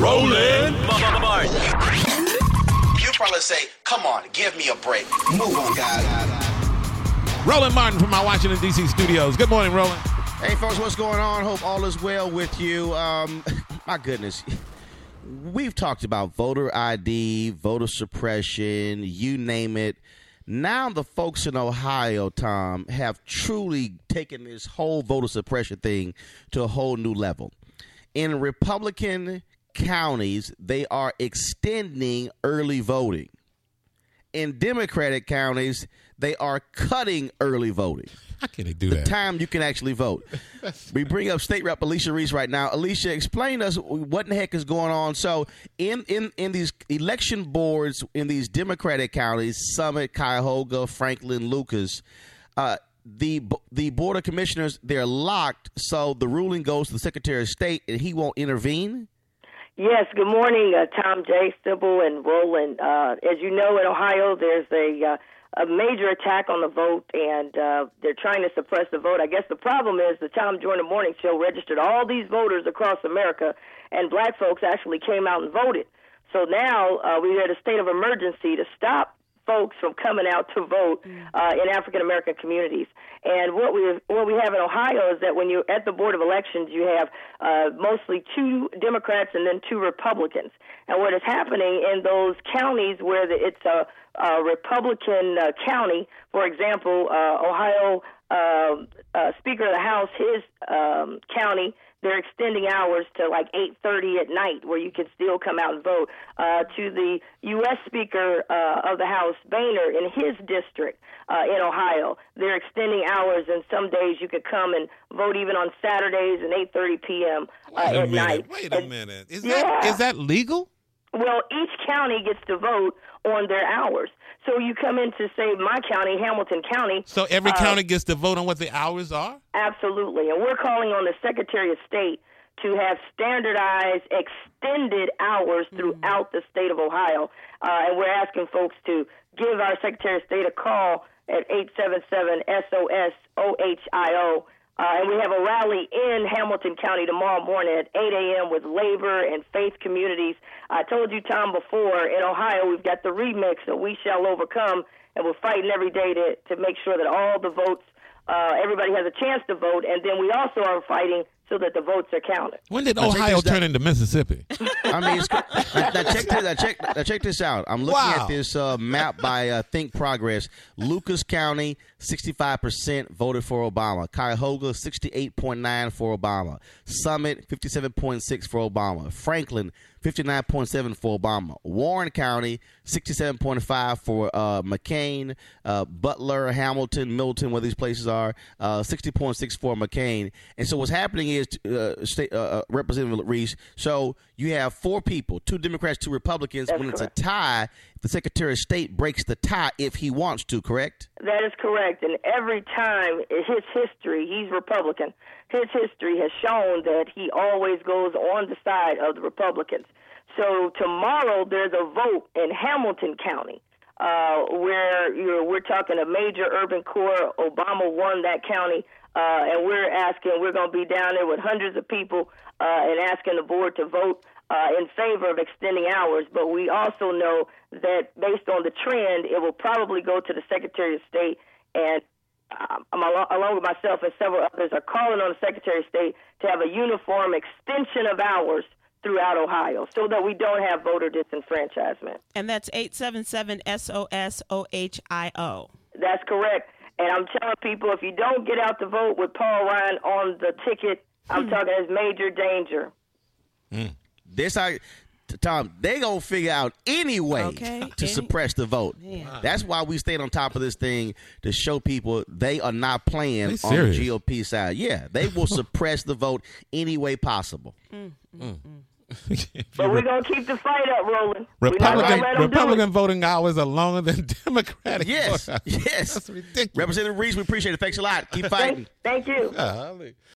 Roland Martin. You probably say, come on, give me a break. Move on, guys. Roland Martin from my Washington, D.C. studios. Good morning, Roland. Hey, folks, what's going on? Hope all is well with you. My goodness. We've talked about voter ID, voter suppression, you name it. Now the folks in Ohio, Tom, have truly taken this whole voter suppression thing to a whole new level. In Republican counties, they are extending early voting. In Democratic counties, they are cutting early voting. How can they do the that? time you can actually vote. We bring up State Rep Alicia Reese right now. Alicia, explain to us what in the heck is going on. So in these election boards in these Democratic counties, Summit, Cuyahoga, Franklin, Lucas, the Board of Commissioners, they're locked, so the ruling goes to the Secretary of State, and he won't intervene? Yes, good morning, Tom, Jay, Sybil, and Roland. As you know, in Ohio, there's a major attack on the vote, and they're trying to suppress the vote. I guess the problem is the Tom Jordan Morning Show registered all these voters across America, and black folks actually came out and voted. So now we're at a state of emergency to stop folks from coming out to vote in African-American communities. And what we have in Ohio is that when you're at the Board of Elections, you have mostly 2 Democrats and then 2 Republicans. And what is happening in those counties where it's a Republican county, for example, Ohio Speaker of the House, his county, they're extending hours to like 8:30 at night where you can still come out and vote. To the U.S. Speaker of the House, Boehner, in his district in Ohio, they're extending hours, and some days you could come and vote even on Saturdays at 8:30 p.m. at night. Wait a minute. Is that legal? Well, each county gets to vote on their hours. So you come into, say, my county, Hamilton County. So every county gets to vote on what the hours are? Absolutely. And we're calling on the Secretary of State to have standardized, extended hours throughout the state of Ohio. And we're asking folks to give our Secretary of State a call at 877-SOS-OHIO. And we have a rally in Hamilton County tomorrow morning at 8 a.m. with labor and faith communities. I told you, Tom, before, in Ohio, we've got the remix of We Shall Overcome, and we're fighting every day to make sure that all the votes, everybody has a chance to vote, and then we also are fighting so that the votes are counted. When did Ohio turn into Mississippi? I mean, check this out. I'm looking at this map by Think Progress. Lucas County, 65% voted for Obama. Cuyahoga, 68.9% for Obama. Summit, 57.6% for Obama. Franklin, 59.7% for Obama. Warren County, 67.5% for McCain. Butler, Hamilton, Milton, where these places are, 60.6% for McCain. And so what's happening is, Representative Reese, so you have 4 people, 2 Democrats, 2 Republicans. That's when correct. It's a tie, the Secretary of State breaks the tie if he wants to, correct? That is correct. And every time in his history, he's Republican, his history has shown that he always goes on the side of the Republicans. So tomorrow there's a vote in Hamilton County where we're talking a major urban core. Obama won that county, and we're going to be down there with hundreds of people and asking the board to vote in favor of extending hours. But we also know that based on the trend, it will probably go to the Secretary of State, and along with myself and several others, are calling on the Secretary of State to have a uniform extension of hours throughout Ohio so that we don't have voter disenfranchisement. And that's 877-SOS-OHIO. That's correct. And I'm telling people, if you don't get out to vote with Paul Ryan on the ticket, I'm talking as major danger. Tom, they going to figure out any way to suppress the vote. Yeah. That's why we stayed on top of this thing, to show people they are not playing on the GOP side. Yeah, they will suppress the vote any way possible. But we're going to keep the fight up, Roland. Republican voting hours are longer than Democratic. Yes, voting hours. yes. That's ridiculous. Representative Reese, we appreciate it. Thanks a lot. Keep fighting. Thank you.